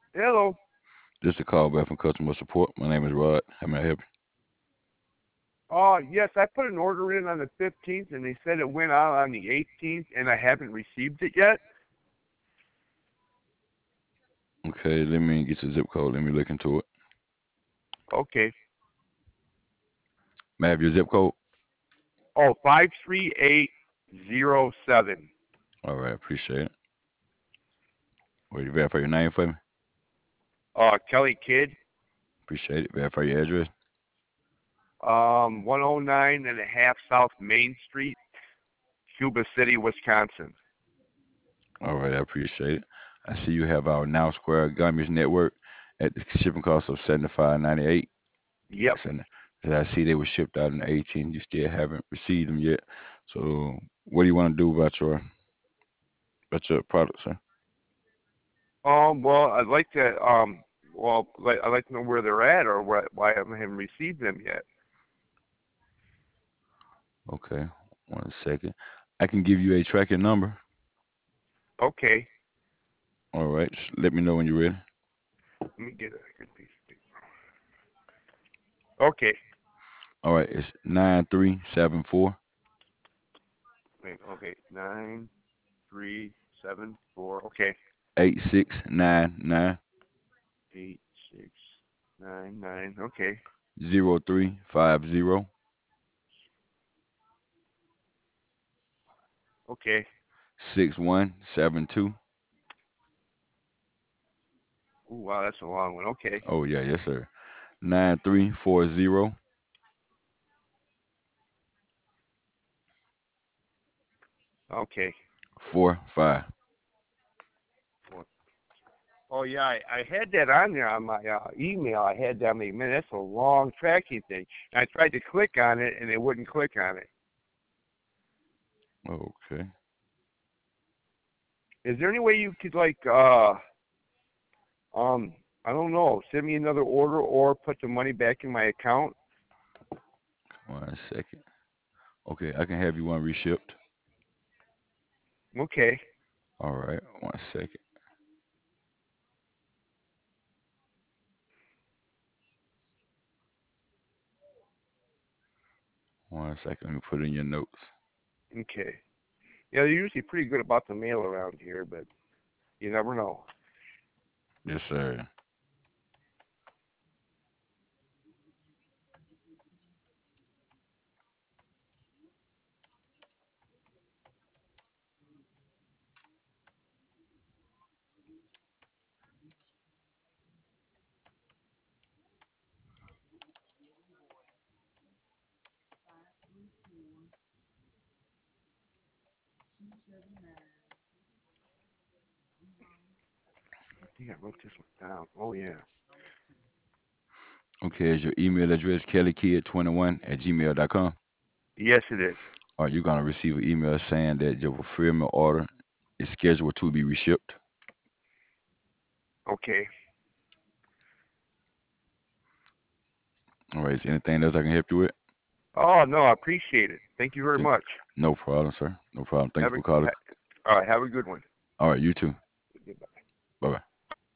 Hello. This is a call back from customer support. My name is Rod. How may I help Yes, I put an order in on the 15th, and they said it went out on the 18th, and I haven't received it yet. you? Okay, let me get your zip code. Let me look into it. Okay. May I have your zip code? Oh, 53807. All right, appreciate it. Will you verify your name for me? Kelly Kidd. Appreciate it. Verify your address. 109 and a half South Main Street, Cuba City, Wisconsin. All right, I appreciate it. I see you have our Now Square Gummies Network at the shipping cost of $75.98. Yep. And I see they were shipped out in the 18th. You still haven't received them yet. So, what do you want to do about your product, sir? Well, I'd like to know where they're at or why I haven't received them yet. Okay, 1 second. I can give you a tracking number. Okay. All right, just let me know when you're ready. Let me get a good piece of paper. Okay. All right, it's 9374 Wait, okay. 9374. Okay. 8699 8699. Okay. 0350 Okay. 6172. Ooh, wow, that's a long one. Okay. Oh yeah, yes sir. 9340 Okay. 45. Oh yeah, I had that on there on my email. I had that. I mean, man, that's a long tracking thing. And I tried to click on it, and it wouldn't click on it. Okay. Is there any way you could um, I don't know, send me another order or put the money back in my account? 1 second. Okay, I can have you one reshipped. Okay. All right, 1 second. 1 second. Let me put it in your notes. Okay. Yeah, they're usually pretty good about the mail around here, but you never know. Yes sir. I think I wrote this one down. Oh yeah. Okay, is your email address kellykid21@gmail.com? Yes, it is. Are you gonna receive an email saying that your fulfillment order is scheduled to be reshipped? Okay. All right, is there anything else I can help you with? Oh no, I appreciate it. Thank you very Okay, much. no problem, sir. No problem. Thank you Have a for calling. all right. Have a good one. All right, you too. Goodbye. Bye bye.